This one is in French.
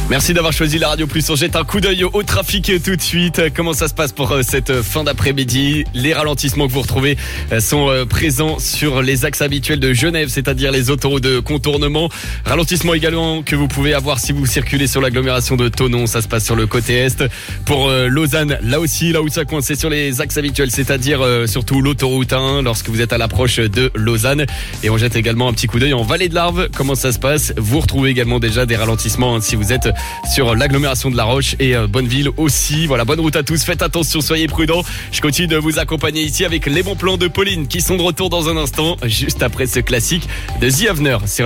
Merci d'avoir choisi la Radio Plus. On jette un coup d'œil au trafic tout de suite. Comment ça se passe pour cette fin d'après-midi? Les ralentissements que vous retrouvez sont présents sur les axes habituels de Genève, c'est-à-dire les autoroutes de contournement. Ralentissement également que vous pouvez avoir si vous circulez sur l'agglomération de Thonon. Ça se passe sur le côté est. Pour Lausanne, là aussi, là où ça coince, c'est sur les axes habituels, c'est-à-dire surtout l'autoroute 1 lorsque vous êtes à l'approche de Lausanne. Et on jette également un petit coup d'œil en Vallée de l'Arve. Comment ça se passe? Vous retrouvez également déjà des ralentissements si vous êtes sur l'agglomération de La Roche et Bonneville aussi. Voilà, bonne route à tous, faites attention, soyez prudents. Je continue de vous accompagner ici avec les bons plans de Pauline qui sont de retour dans un instant, juste après ce classique de The Avener.